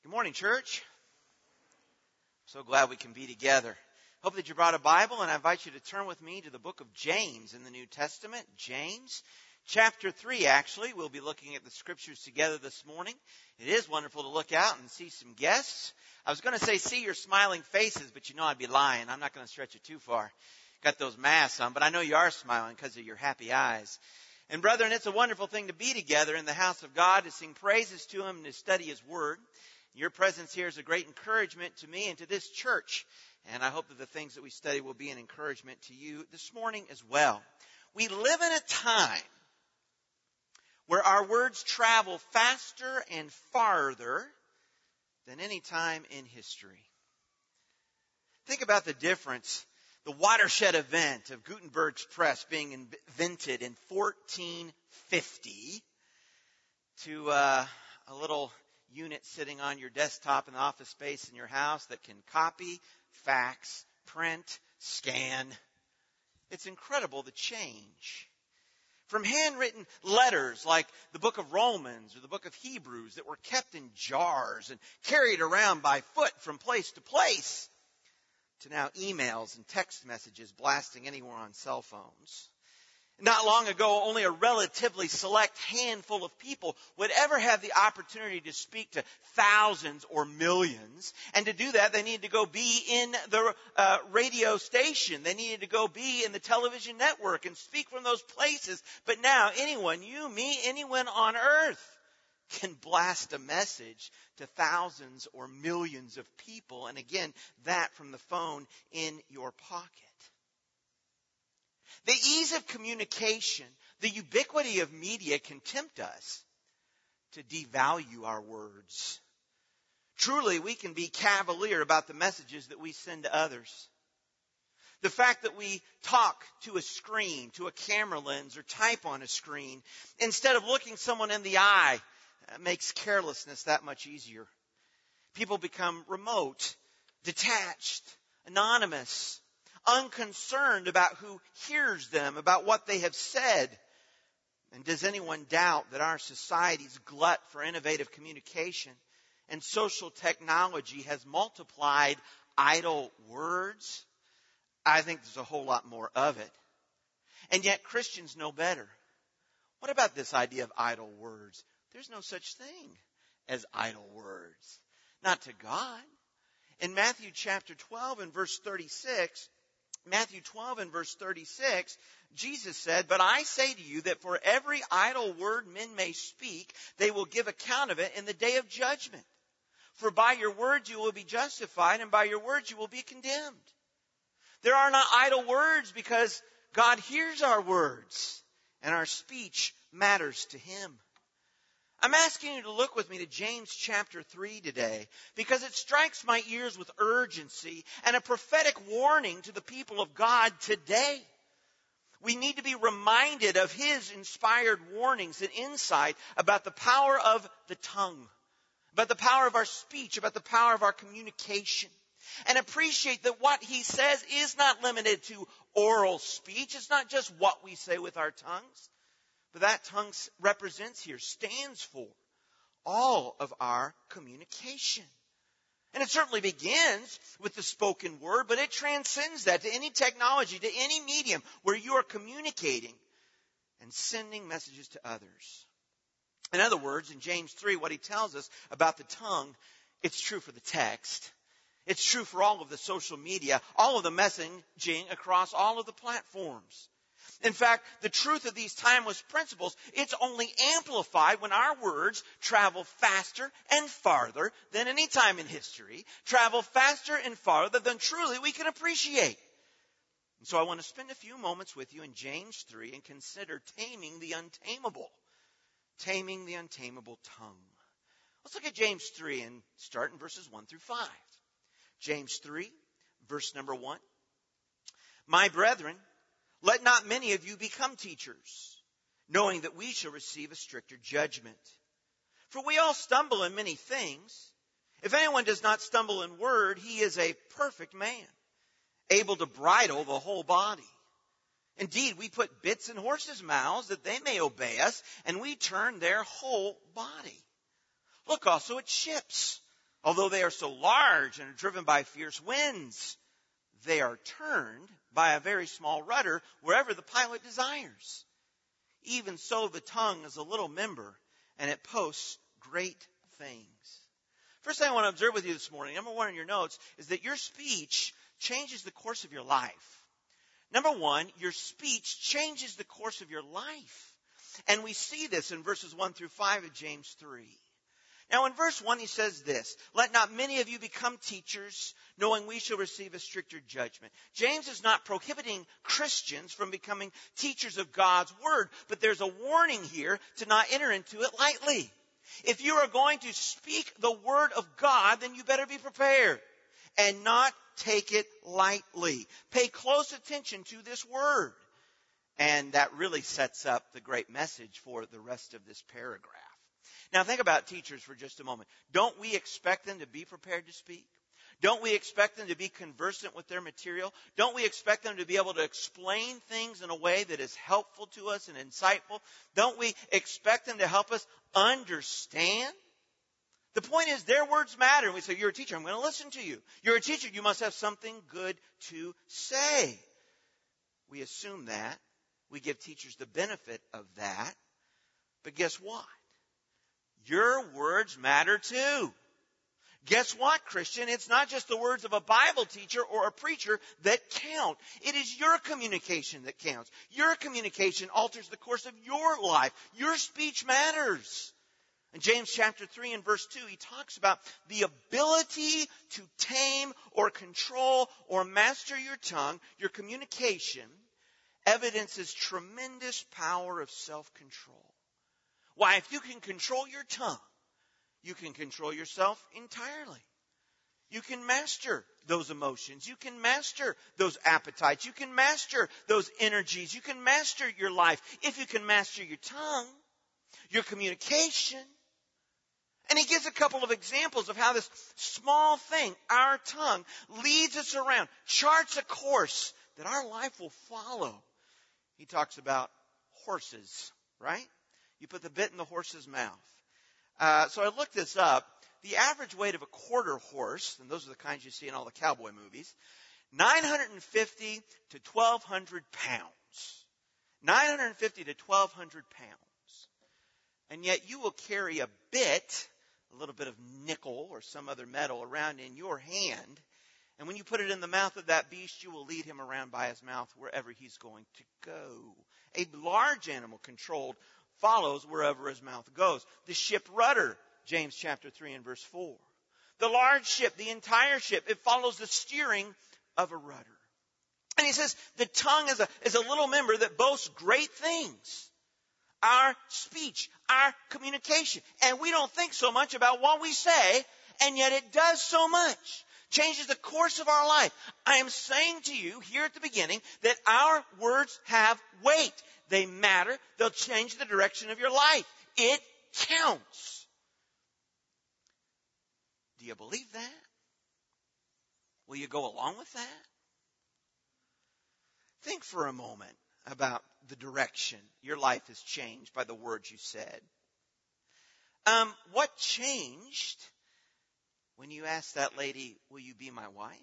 Good morning, church. So glad we can be together. Hope that you brought a Bible, and I invite you to turn with me to the book of James in the New Testament. James, chapter 3, actually. We'll be looking at the scriptures together this morning. It is wonderful to look out and see some guests. I was going to say see your smiling faces, but you know I'd be lying. I'm not going to stretch it too far. Got those masks on, but I know you are smiling because of your happy eyes. And brethren, it's a wonderful thing to be together in the house of God, to sing praises to Him and to study His Word. Your presence here is a great encouragement to me and to this church. And I hope that the things that we study will be an encouragement to you this morning as well. We live in a time where our words travel faster and farther than any time in history. Think about the difference. The watershed event of Gutenberg's press being invented in 1450 to a little unit sitting on your desktop in the office space in your house that can copy, fax, print, scan. It's incredible the change. From handwritten letters like the book of Romans or the book of Hebrews that were kept in jars and carried around by foot from place to place, to now emails and text messages blasting anywhere on cell phones. Not long ago, only a relatively select handful of people would ever have the opportunity to speak to thousands or millions. And to do that, they needed to go be in the radio station. They needed to go be in the television network and speak from those places. But now, anyone, you, me, anyone on earth can blast a message to thousands or millions of people. And again, that from the phone in your pocket. The ease of communication, the ubiquity of media can tempt us to devalue our words. Truly, we can be cavalier about the messages that we send to others. The fact that we talk to a screen, to a camera lens, or type on a screen, instead of looking someone in the eye, makes carelessness that much easier. People become remote, detached, anonymous, unconcerned about who hears them, about what they have said. And does anyone doubt that our society's glut for innovative communication and social technology has multiplied idle words? I think there's a whole lot more of it. And yet Christians know better. What about this idea of idle words? There's no such thing as idle words. Not to God. In Matthew chapter 12 and verse 36, Jesus said, "But I say to you that for every idle word men may speak, they will give account of it in the day of judgment. For by your words you will be justified, and by your words you will be condemned." There are not idle words because God hears our words, and our speech matters to Him. I'm asking you to look with me to James chapter 3 today because it strikes my ears with urgency and a prophetic warning to the people of God today. We need to be reminded of His inspired warnings and insight about the power of the tongue, about the power of our speech, about the power of our communication, and appreciate that what He says is not limited to oral speech. It's not just what we say with our tongues. But that tongue represents here, stands for all of our communication. And it certainly begins with the spoken word, but it transcends that to any technology, to any medium where you are communicating and sending messages to others. In other words, in James 3, what he tells us about the tongue, it's true for the text. It's true for all of the social media, all of the messaging across all of the platforms. In fact, the truth of these timeless principles, it's only amplified when our words travel faster and farther than any time in history, travel faster and farther than truly we can appreciate. And so I want to spend a few moments with you in James 3 and consider taming the untamable tongue. Let's look at James 3 and start in verses 1 through 5. James 3, verse number 1. "My brethren, let not many of you become teachers, knowing that we shall receive a stricter judgment. For we all stumble in many things. If anyone does not stumble in word, he is a perfect man, able to bridle the whole body. Indeed, we put bits in horses' mouths that they may obey us, and we turn their whole body. Look also at ships. Although they are so large and are driven by fierce winds, they are turned by a very small rudder wherever the pilot desires. Even so, the tongue is a little member, and it posts great things. First thing I want to observe with you this morning, number one in your notes, is that your speech changes the course of your life. Number one, your speech changes the course of your life. And we see this in verses 1 through 5 of James 3. Now in verse 1 he says this, "Let not many of you become teachers, knowing we shall receive a stricter judgment." James is not prohibiting Christians from becoming teachers of God's word, but there's a warning here to not enter into it lightly. If you are going to speak the word of God, then you better be prepared and not take it lightly. Pay close attention to this word. And that really sets up the great message for the rest of this paragraph. Now think about teachers for just a moment. Don't we expect them to be prepared to speak? Don't we expect them to be conversant with their material? Don't we expect them to be able to explain things in a way that is helpful to us and insightful? Don't we expect them to help us understand? The point is, their words matter. And we say, "You're a teacher, I'm going to listen to you. You're a teacher, you must have something good to say." We assume that. We give teachers the benefit of that. But guess what? Your words matter too. Guess what, Christian? It's not just the words of a Bible teacher or a preacher that count. It is your communication that counts. Your communication alters the course of your life. Your speech matters. In James chapter 3 and verse 2, he talks about the ability to tame or control or master your tongue, your communication, evidences tremendous power of self-control. Why, if you can control your tongue, you can control yourself entirely. You can master those emotions. You can master those appetites. You can master those energies. You can master your life if you can master your tongue, your communication. And he gives a couple of examples of how this small thing, our tongue, leads us around, charts a course that our life will follow. He talks about horses, right? You put the bit in the horse's mouth. So I looked this up. The average weight of a quarter horse, and those are the kinds you see in all the cowboy movies, 950 to 1,200 pounds. 950 to 1,200 pounds. And yet you will carry a bit, a little bit of nickel or some other metal around in your hand. And when you put it in the mouth of that beast, you will lead him around by his mouth wherever he's going to go. A large animal controlled follows wherever his mouth goes. The ship rudder, James chapter 3 and verse 4. The large ship, the entire ship, it follows the steering of a rudder. And he says the tongue is a little member that boasts great things. Our speech, our communication. And we don't think so much about what we say, and yet it does so much. Changes the course of our life. I am saying to you here at the beginning that our words have weight. They matter. They'll change the direction of your life. It counts. Do you believe that? Will you go along with that? Think for a moment about the direction your life has changed by the words you said. What changed when you asked that lady, "Will you be my wife?"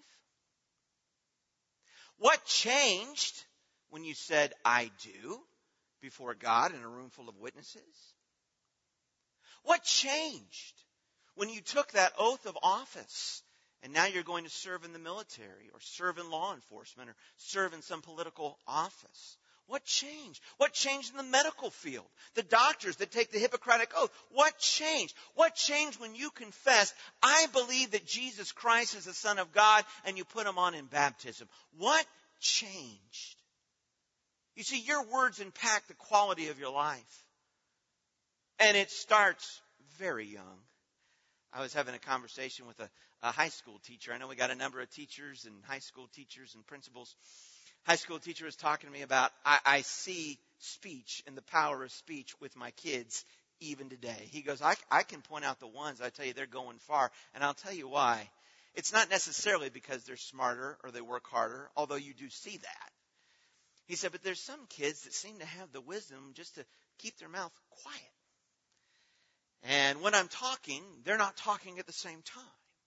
What changed when you said, "I do," before God in a room full of witnesses? What changed when you took that oath of office and now you're going to serve in the military or serve in law enforcement or serve in some political office? What changed? What changed in the medical field? The doctors that take the Hippocratic Oath. What changed? What changed when you confessed, "I believe that Jesus Christ is the Son of God," and you put him on in baptism? What changed? You see, your words impact the quality of your life. And it starts very young. I was having a conversation with a high school teacher. I know we got a number of teachers and high school teachers and principals. High school teacher was talking to me about, I see speech and the power of speech with my kids even today. He goes, I can point out the ones, I tell you, they're going far. And I'll tell you why. It's not necessarily because they're smarter or they work harder, although you do see that. He said, but there's some kids that seem to have the wisdom just to keep their mouth quiet. And when I'm talking, they're not talking at the same time.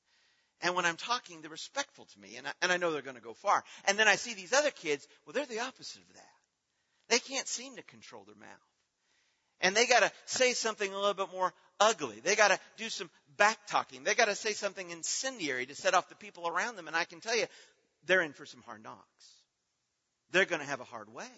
And when I'm talking, they're respectful to me, and I know they're going to go far. And then I see these other kids, well, they're the opposite of that. They can't seem to control their mouth. And they got to say something a little bit more ugly. They got to do some back talking. They got to say something incendiary to set off the people around them. And I can tell you, they're in for some hard knocks. They're going to have a hard way.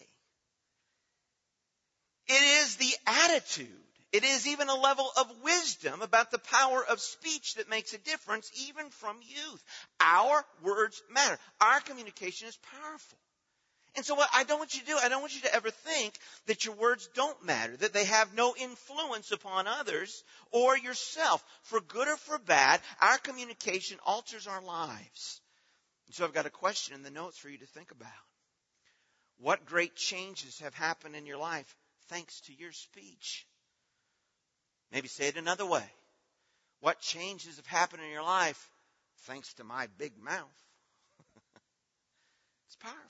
It is the attitude. It is even a level of wisdom about the power of speech that makes a difference, even from youth. Our words matter. Our communication is powerful. And so what I don't want you to do, I don't want you to ever think that your words don't matter, that they have no influence upon others or yourself. For good or for bad, our communication alters our lives. And so I've got a question in the notes for you to think about. What great changes have happened in your life thanks to your speech? Maybe say it another way. What changes have happened in your life thanks to my big mouth? It's powerful.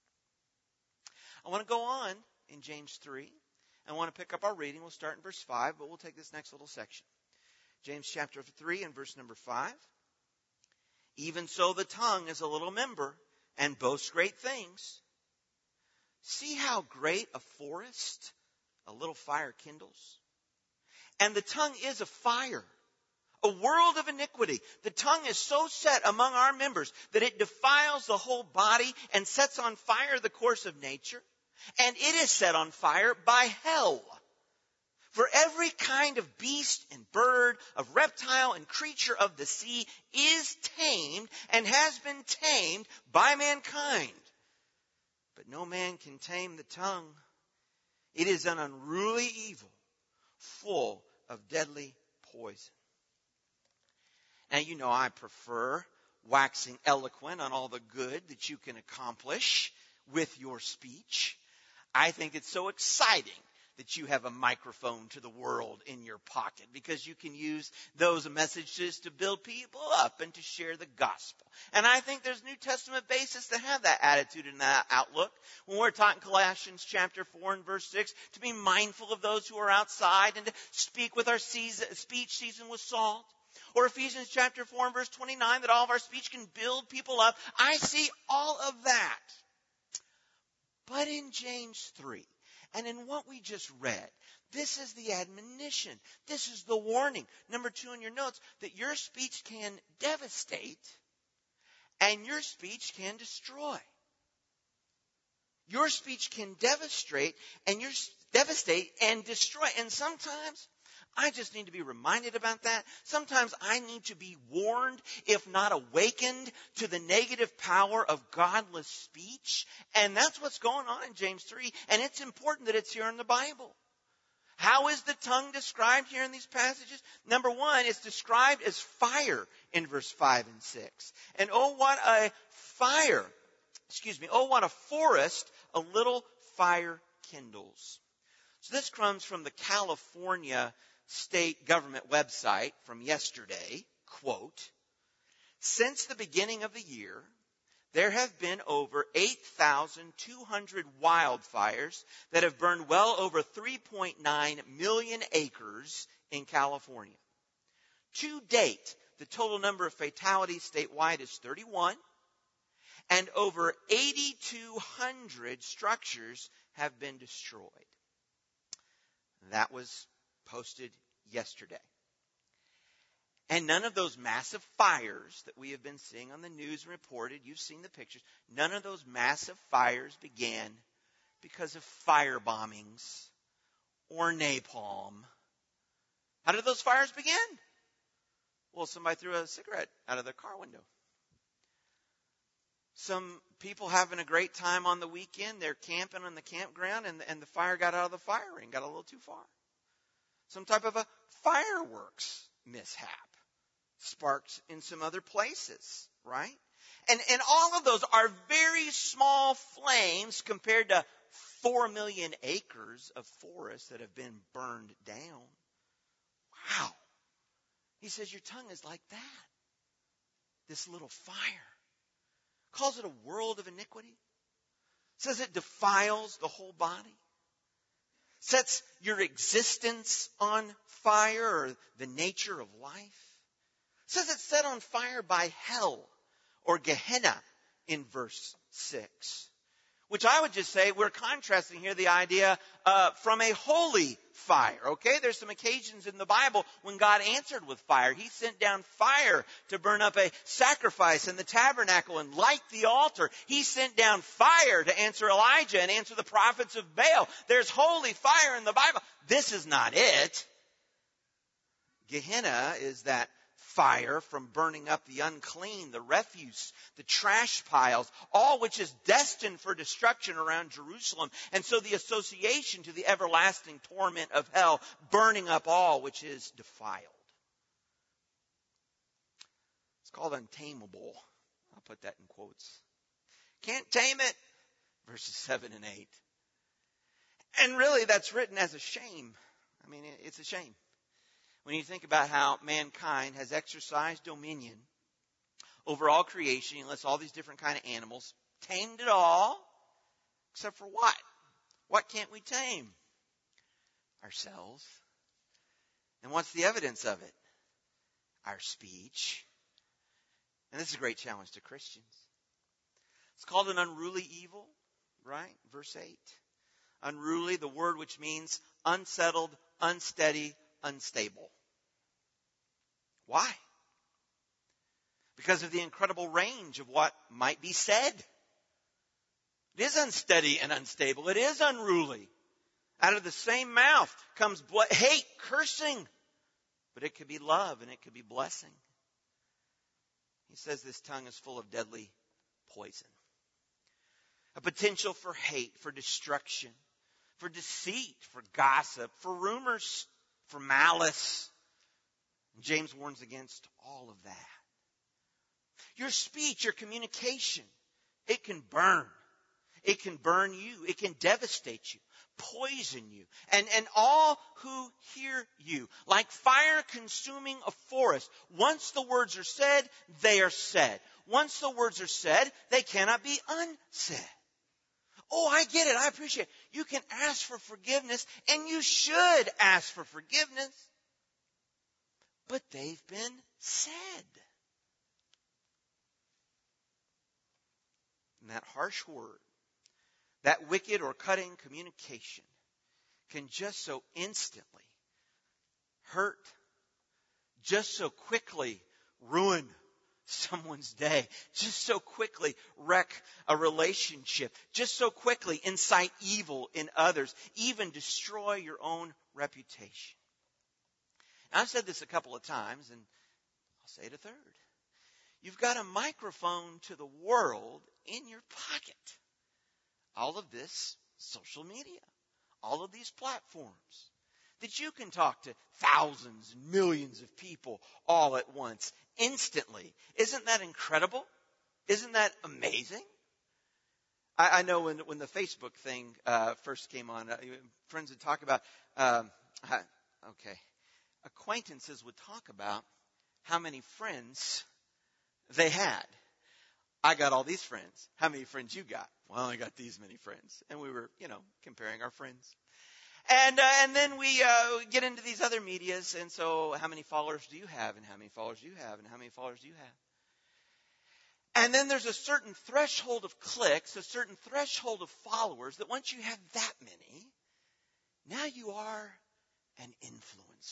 I want to go on in James 3. I want to pick up our reading. We'll start in verse 5, but we'll take this next little section. James chapter 3 and verse number 5. Even so the tongue is a little member and boasts great things. See how great a forest a little fire kindles? And the tongue is a fire, a world of iniquity. The tongue is so set among our members that it defiles the whole body and sets on fire the course of nature. And it is set on fire by hell. For every kind of beast and bird, of reptile and creature of the sea is tamed and has been tamed by mankind. But no man can tame the tongue. It is an unruly evil, full of deadly poison. Now, you know I prefer waxing eloquent on all the good that you can accomplish with your speech. I think it's so exciting that you have a microphone to the world in your pocket, because you can use those messages to build people up and to share the gospel. And I think there's New Testament basis to have that attitude and that outlook. When we're taught in Colossians chapter 4 and verse 6 to be mindful of those who are outside and to speak with our speech seasoned with salt. Or Ephesians chapter 4 and verse 29 that all of our speech can build people up. I see all of that. But in James 3, and in what we just read, this is the admonition. This is the warning. Number 2 in your notes, that your speech can devastate and your speech can destroy. Your speech can devastate and destroy. And sometimes I just need to be reminded about that. Sometimes I need to be warned, if not awakened, to the negative power of godless speech. And that's what's going on in James 3. And it's important that it's here in the Bible. How is the tongue described here in these passages? Number 1, it's described as fire in verse 5 and 6. And oh, what a forest a little fire kindles. So this comes from the California state government website from yesterday. Quote, since the beginning of the year, there have been over 8,200 wildfires that have burned well over 3.9 million acres in California. To date, the total number of fatalities statewide is 31, and over 8,200 structures have been destroyed. That was posted yesterday. And none of those massive fires that we have been seeing on the news and reported, you've seen the pictures, none of those massive fires began because of fire bombings or napalm. How did those fires begin? Well, somebody threw a cigarette out of their car window. Some people having a great time on the weekend, they're camping on the campground, and the fire got out of the fire ring, got a little too far. Some type of a fireworks mishap sparked in some other places, right? And all of those are very small flames compared to 4 million acres of forest that have been burned down. Wow. He says your tongue is like that. This little fire. Calls it a world of iniquity. Says it defiles the whole body. Sets your existence on fire, or the nature of life. It says it's set on fire by hell, or Gehenna in verse 6. Which I would just say, we're contrasting here the idea from a holy fire, okay? There's some occasions in the Bible when God answered with fire. He sent down fire to burn up a sacrifice in the tabernacle and light the altar. He sent down fire to answer Elijah and answer the prophets of Baal. There's holy fire in the Bible. This is not it. Gehenna is that fire from burning up the unclean, the refuse, the trash piles, all which is destined for destruction around Jerusalem. And so the association to the everlasting torment of hell, burning up all which is defiled. It's called untamable. I'll put that in quotes. Can't tame it. Verses 7 and 8. And really that's written as a shame. I mean, it's a shame. When you think about how mankind has exercised dominion over all creation, he lists all these different kind of animals, tamed it all, except for what? What can't we tame? Ourselves. And what's the evidence of it? Our speech. And this is a great challenge to Christians. It's called an unruly evil, right? Verse 8. Unruly, the word which means unsettled, unsteady, unstable. Why? Because of the incredible range of what might be said. It is unsteady and unstable. It is unruly. Out of the same mouth comes hate, cursing. But it could be love and it could be blessing. He says this tongue is full of deadly poison. A potential for hate, for destruction, for deceit, for gossip, for rumors, for malice. James warns against all of that. Your speech, your communication, it can burn. It can burn you. It can devastate you, poison you, and all who hear you. Like fire consuming a forest. Once the words are said, they are said. Once the words are said, they cannot be unsaid. Oh, I get it. I appreciate it. You can ask for forgiveness, and you should ask for forgiveness. But they've been said. And that harsh word, that wicked or cutting communication can just so instantly hurt, just so quickly ruin someone's day, just so quickly wreck a relationship, just so quickly incite evil in others, even destroy your own reputation. Now, I've said this a couple of times, and I'll say it a third. You've got a microphone to the world in your pocket. All of this social media, all of these platforms, that you can talk to thousands and millions of people all at once, instantly. Isn't that incredible? Isn't that amazing? I know when the Facebook thing first came on, friends would talk about, acquaintances would talk about how many friends they had. I got all these friends. How many friends you got? Well, I got these many friends. And we were, comparing our friends. And then we get into these other medias. And so how many followers do you have? And how many followers do you have? And how many followers do you have? And then there's a certain threshold of clicks, a certain threshold of followers that once you have that many, now you are an influencer.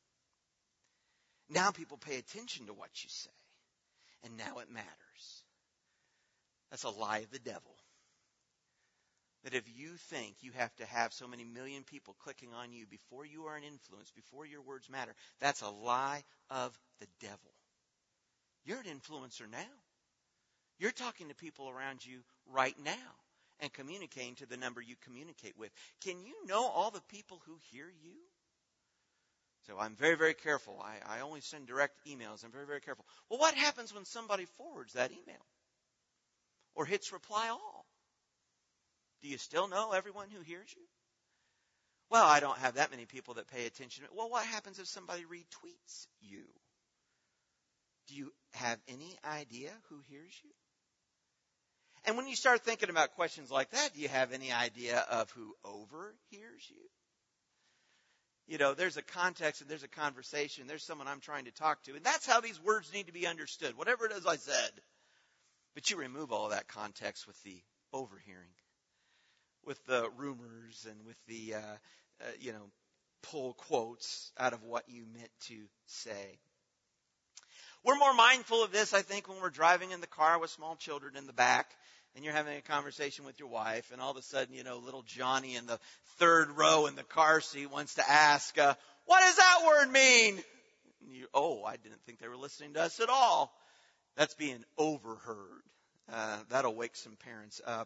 Now people pay attention to what you say. And now it matters. That's a lie of the devil. That if you think you have to have so many million people clicking on you before you are an influence, before your words matter, that's a lie of the devil. You're an influencer now. You're talking to people around you right now and communicating to the number you communicate with. Can you know all the people who hear you? So I'm very, very careful. I only send direct emails. I'm very, very careful. Well, what happens when somebody forwards that email or hits reply all? Do you still know everyone who hears you? Well, I don't have that many people that pay attention. Well, what happens if somebody retweets you? Do you have any idea who hears you? And when you start thinking about questions like that, do you have any idea of who overhears you? There's a context and there's a conversation. There's someone I'm trying to talk to. And that's how these words need to be understood, whatever it is I said. But you remove all of that context with the overhearing, with the rumors and with the, pull quotes out of what you meant to say. We're more mindful of this, I think, when we're driving in the car with small children in the back and you're having a conversation with your wife, and all of a sudden, little Johnny in the third row in the car seat wants to ask, what does that word mean? And I didn't think they were listening to us at all. That's being overheard. That'll wake some parents up.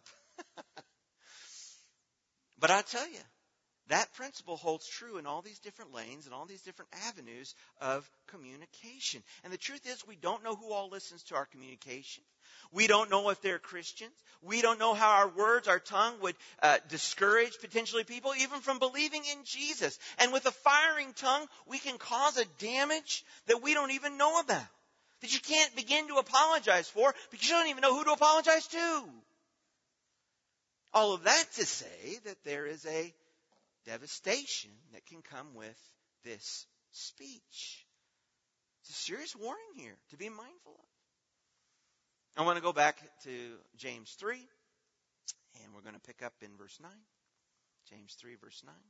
But I tell you, that principle holds true in all these different lanes and all these different avenues of communication. And the truth is, we don't know who all listens to our communication. We don't know if they're Christians. We don't know how our words, our tongue would discourage potentially people even from believing in Jesus. And with a firing tongue, we can cause a damage that we don't even know about, that you can't begin to apologize for because you don't even know who to apologize to. All of that to say that there is a devastation that can come with this speech. It's a serious warning here to be mindful of. I want to go back to James 3, and we're going to pick up in verse 9. James 3, verse 9.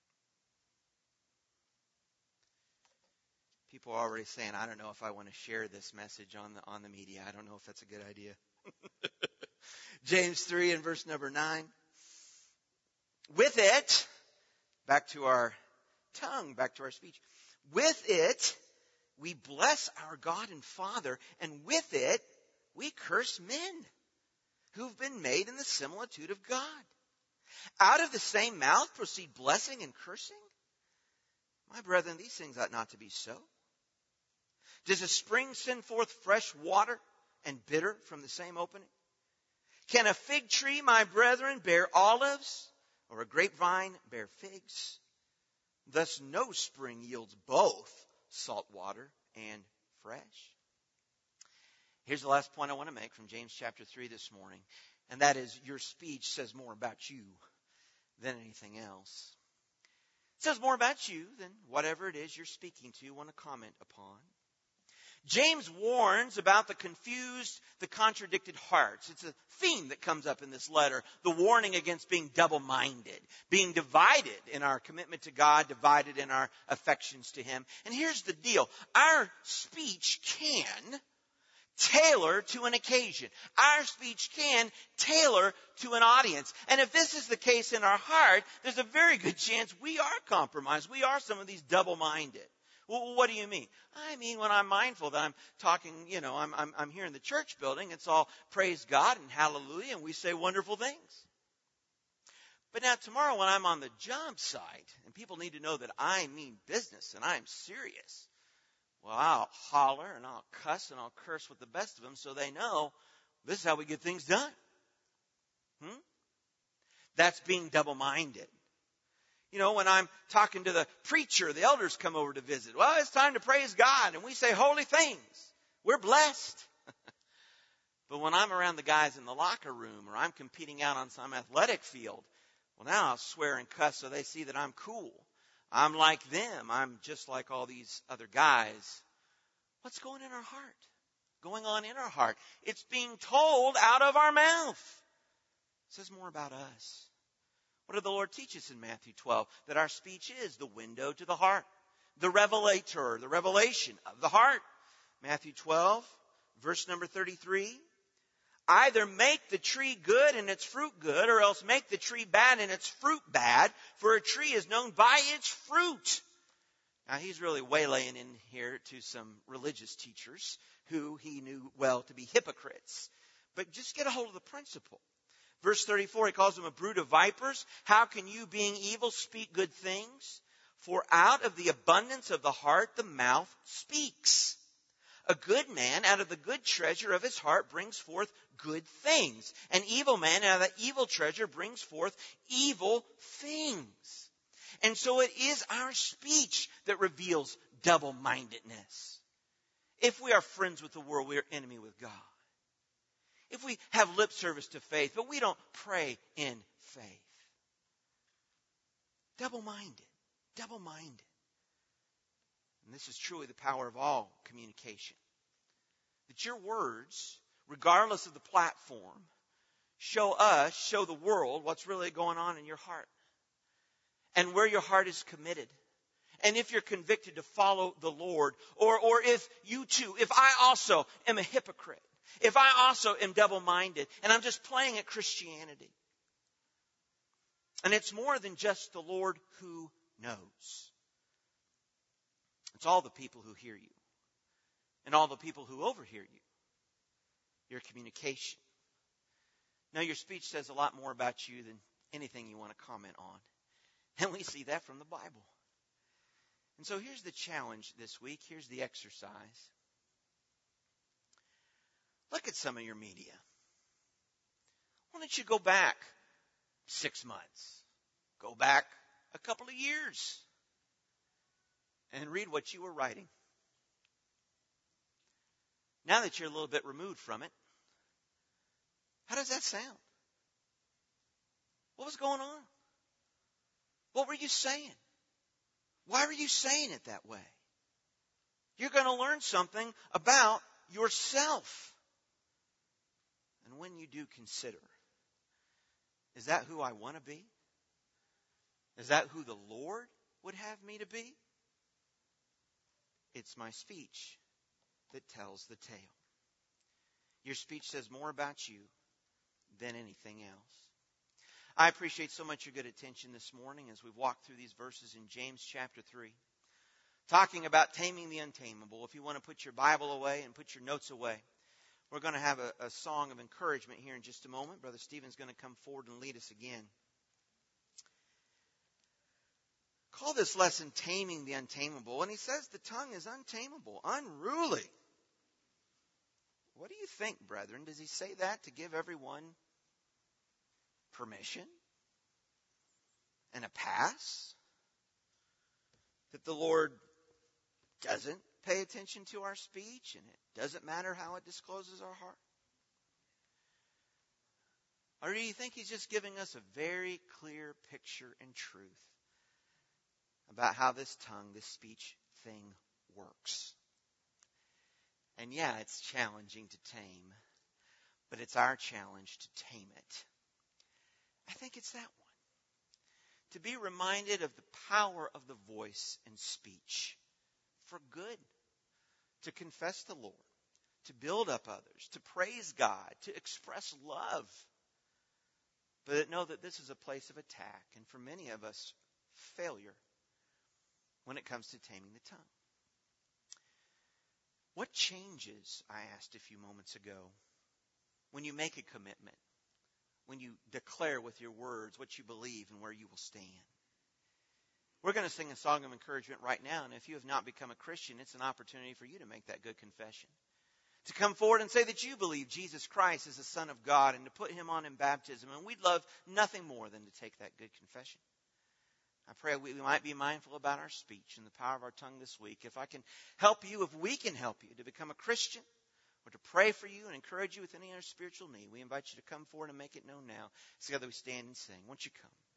People are already saying, I don't know if I want to share this message on the media. I don't know if that's a good idea. James 3 and verse number 9. With it, back to our tongue, back to our speech. With it, we bless our God and Father, and with it, we curse men who've been made in the similitude of God. Out of the same mouth proceed blessing and cursing. My brethren, these things ought not to be so. Does a spring send forth fresh water and bitter from the same opening? Can a fig tree, my brethren, bear olives, or a grapevine bear figs? Thus no spring yields both salt water and fresh. Here's the last point I want to make from James chapter 3 this morning, and that is your speech says more about you than anything else. It says more about you than whatever it is you're speaking to, want to comment upon. James warns about the confused, the contradicted hearts. It's a theme that comes up in this letter. The warning against being double-minded, being divided in our commitment to God, divided in our affections to Him. And here's the deal. Our speech can tailor to an occasion. Our speech can tailor to an audience. And if this is the case in our heart, there's a very good chance we are compromised. We are some of these double-minded. Well, what do you mean? I mean, when I'm mindful that I'm talking, I'm here in the church building. It's all praise God and hallelujah, and we say wonderful things. But now tomorrow when I'm on the job site and people need to know that I mean business and I'm serious, well, I'll holler and I'll cuss and I'll curse with the best of them so they know this is how we get things done. That's being double-minded. When I'm talking to the preacher, the elders come over to visit. Well, it's time to praise God, and we say holy things. We're blessed. But when I'm around the guys in the locker room or I'm competing out on some athletic field, well, now I'll swear and cuss so they see that I'm cool. I'm like them. I'm just like all these other guys. What's going in our heart? Going on in our heart. It's being told out of our mouth. It says more about us. What did the Lord teach us in Matthew 12? That our speech is the window to the heart. The revelator, the revelation of the heart. Matthew 12, verse number 33. Either make the tree good and its fruit good, or else make the tree bad and its fruit bad, for a tree is known by its fruit. Now he's really waylaying in here to some religious teachers who he knew well to be hypocrites. But just get a hold of the principle. Verse 34, he calls them a brood of vipers. How can you, being evil, speak good things? For out of the abundance of the heart, the mouth speaks. A good man out of the good treasure of his heart brings forth good things. An evil man out of the evil treasure brings forth evil things. And so it is our speech that reveals double-mindedness. If we are friends with the world, we are enemy with God. If we have lip service to faith, but we don't pray in faith. Double-minded. Double-minded. And this is truly the power of all communication. That your words, regardless of the platform, show the world what's really going on in your heart. And where your heart is committed. And if you're convicted to follow the Lord, or if you too, if I also am a hypocrite, if I also am double-minded, and I'm just playing at Christianity. And it's more than just the Lord who knows. It's all the people who hear you. And all the people who overhear you. Your communication. Now, your speech says a lot more about you than anything you want to comment on. And we see that from the Bible. And so here's the challenge this week. Here's the exercise. Look at some of your media. Why don't you go back 6 months? Go back a couple of years and read what you were writing. Now that you're a little bit removed from it, how does that sound? What was going on? What were you saying? Why were you saying it that way? You're going to learn something about yourself. And when you do consider, is that who I want to be? Is that who the Lord would have me to be? It's my speech that tells the tale. Your speech says more about you than anything else. I appreciate so much your good attention this morning as we've walked through these verses in James chapter 3, talking about taming the untamable. If you want to put your Bible away and put your notes away, we're going to have a song of encouragement here in just a moment. Brother Stephen's going to come forward and lead us again. Call this lesson Taming the Untamable. And he says the tongue is untamable, unruly. What do you think, brethren? Does he say that to give everyone permission and a pass? That the Lord doesn't pay attention to our speech and it doesn't matter how it discloses our heart? Or do you think he's just giving us a very clear picture and truth about how this tongue, this speech thing works? And yeah, it's challenging to tame, but it's our challenge to tame it. I think it's that one. To be reminded of the power of the voice and speech for good. To confess the Lord. To build up others. To praise God. To express love. But know that this is a place of attack. And for many of us, failure when it comes to taming the tongue. What changes, I asked a few moments ago, when you make a commitment? When you declare with your words what you believe and where you will stand. We're going to sing a song of encouragement right now, and if you have not become a Christian, it's an opportunity for you to make that good confession. To come forward and say that you believe Jesus Christ is the Son of God and to put him on in baptism. And we'd love nothing more than to take that good confession. I pray we might be mindful about our speech and the power of our tongue this week. If I can help you, if we can help you to become a Christian, or to pray for you and encourage you with any other spiritual need, we invite you to come forward and make it known now. Together we stand and sing. Won't you come?